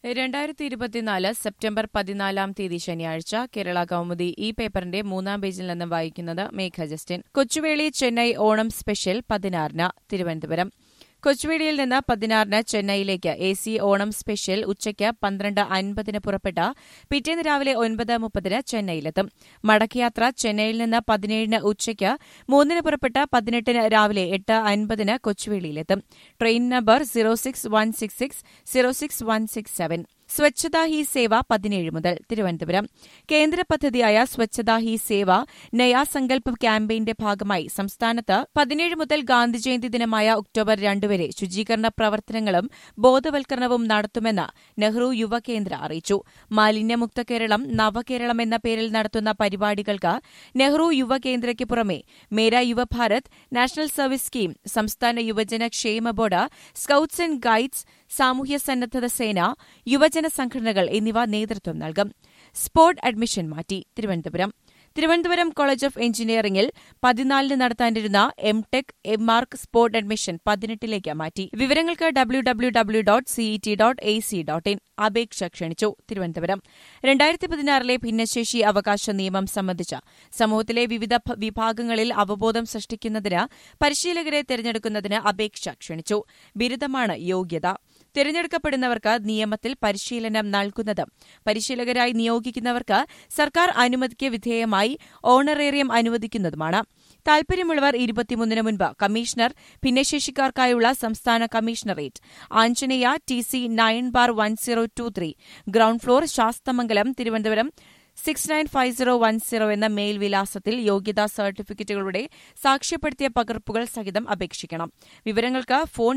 2024 September 14 ശനിയാഴ്ച കേരള കൗമുദി ഈ പേപ്പറിന്റെ 3-ാം പേജിൽ നിന്ന് വായിക്കുന്നത് മേഘ ജസ്റ്റിൻ. കൊച്ചുവേളി ചെന്നൈ ഓണം സ്പെഷ്യൽ 16-ന് തിരുവനന്തപുരം. കൊച്ചുവേളിയിൽ നിന്ന് 16-ന് ചെന്നൈയിലേക്ക് AC ഓണം സ്പെഷ്യൽ ഉച്ചയ്ക്ക് 12:50 പുറപ്പെട്ട പിറ്റേന്ന് രാവിലെ 9:30 ചെന്നൈയിലെത്തും. മടക്കയാത്ര ചെന്നൈയിൽ നിന്ന് 17-ന് ഉച്ചയ്ക്ക് 3-ന് പുറപ്പെട്ട 18-ന് രാവിലെ 8:50 കൊച്ചുവേളിയിലെത്തും. Train number 06166 06167. സ്വച്ഛതാ ഹി സേവ 17 മുതൽ തിരുവനന്തപുരം. കേന്ദ്ര പദ്ധതിയായ സ്വച്ഛതാ ഹി സേവ നയാ സങ്കൽപ് ക്യാമ്പയിന്റെ ഭാഗമായി സംസ്ഥാനത്ത് 17 മുതൽ ഗാന്ധിജയന്തി ദിനമായ ഒക്ടോബർ 2 വരെ ശുചീകരണ പ്രവർത്തനങ്ങളും ബോധവൽക്കരണവും നടത്തുമെന്ന് നെഹ്റു യുവകേന്ദ്ര അറിയിച്ചു. മാലിന്യമുക്ത കേരളം നവകേരളം എന്ന പേരിൽ നടത്തുന്ന പരിപാടികൾക്ക് നെഹ്റു യുവകേന്ദ്രയ്ക്ക് പുറമെ Mera Yuva Bharat, national service scheme, സംസ്ഥാന യുവജന ക്ഷേമ ബോർഡ്, സ്കൌട്ട്സ് ആൻഡ് ഗൈഡ്സ്, സാമൂഹ്യ സന്നദ്ധ സേന, യുവജന സംഘടനകൾ എന്നിവ നേതൃത്വം നൽകും. സ്പോട്ട് അഡ്മിഷൻ മാറ്റി തിരുവനന്തപുരം കോളേജ് ഓഫ് എഞ്ചിനീയറിംഗിൽ 14-ന് നടത്താനിരുന്ന MTech MArch സ്പോട്ട് അഡ്മിഷൻ 18-ലേക്ക് മാറ്റി. വിവരങ്ങൾക്ക് www.cet.ac.in. അപേക്ഷ ക്ഷണിച്ചു. തിരുവനന്തപുരം. 2016 ഭിന്നശേഷി അവകാശ നിയമം സംബന്ധിച്ച് സമൂഹത്തിലെ വിവിധ വിഭാഗങ്ങളിൽ അവബോധം സൃഷ്ടിക്കുന്നതിന് പരിശീലകരെ തെരഞ്ഞെടുക്കുന്നതിന് അപേക്ഷ ക്ഷണിച്ചു. ബിരുദമാണ് യോഗ്യത. തിരഞ്ഞെടുക്കപ്പെടുന്നവർക്ക് നിയമത്തിൽ പരിശീലനം നൽകുന്നതും പരിശീലകരായി നിയോഗിക്കുന്നവർക്ക് സർക്കാർ അനുമതിക്ക് വിധേയമായി ഓണറേറിയം അനുവദിക്കുന്നതുമാണ്. താൽപര്യമുള്ളവർ 23-ന് മുൻപ് കമ്മീഷണർ, ഭിന്നശേഷിക്കാർക്കായുള്ള സംസ്ഥാന commissionerate, Anjaneya TC 9/1023, ground floor, Sasthamangalam, Thiruvananthapuram 695010 എന്ന മെയിൽ വിലാസത്തിൽ യോഗ്യതാ സർട്ടിഫിക്കറ്റുകളുടെ സാക്ഷ്യപ്പെടുത്തിയ പകർപ്പുകൾ സഹിതം അപേക്ഷിക്കണം. വിവരങ്ങൾക്ക് ഫോൺ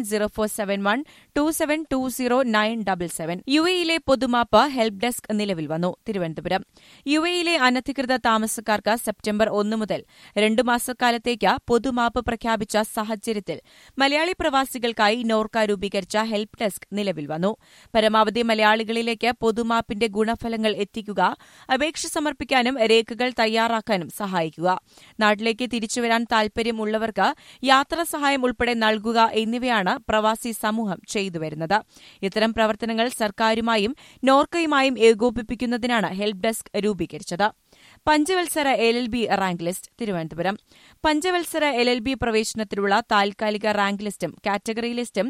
047127209777. UAEയിലെ പൊതുമാപ്പ് ഹെൽപ്പ് ഡെസ്ക് നിലവിൽ വന്നു. തിരുവനന്തപുരം. UAEയിലെ അനധികൃത താമസക്കാർക്ക് സെപ്റ്റംബർ 1 മുതൽ 2 മാസക്കാലത്തേക്ക് പൊതുമാപ്പ് പ്രഖ്യാപിച്ച സാഹചര്യത്തിൽ മലയാളി പ്രവാസികൾക്കായി നോർക്ക രൂപീകരിച്ച ഹെൽപ്പ് ഡെസ്ക് നിലവിൽ വന്നു. പരമാവധി മലയാളികളിലേക്ക് പൊതുമാപ്പിന്റെ ഗുണഫലങ്ങൾ എത്തിക്കുക, അപേക്ഷ സമർപ്പിക്കാനും രേഖകൾ തയ്യാറാക്കാനും സഹായിക്കുക, നാട്ടിലേക്ക് തിരിച്ചുവരാൻ താൽപര്യമുള്ളവർക്ക് യാത്രാ സഹായം ഉൾപ്പെടെ നൽകുക എന്നിവയാണ് പ്രവാസി സമൂഹം ചെയ്തുവരുന്നത്. ഇത്തരം പ്രവർത്തനങ്ങൾ സർക്കാരുമായും നോർക്കയുമായും ഏകോപിപ്പിക്കുന്നതിനാണ് ഹെൽപ്പ് ഡെസ്ക് രൂപീകരിച്ചത്. പഞ്ചവത്സര LLB റാങ്ക് ലിസ്റ്റ് തിരുവനന്തപുരം. പഞ്ചവത്സര LLB പ്രവേശനത്തിനുള്ള താൽക്കാലിക റാങ്ക് ലിസ്റ്റും കാറ്റഗറി ലിസ്റ്റും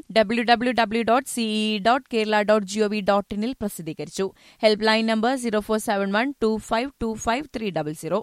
www.ce.kerala.gov.in ൽ പ്രസിദ്ധീകരിച്ചു. Help line number 047125253000.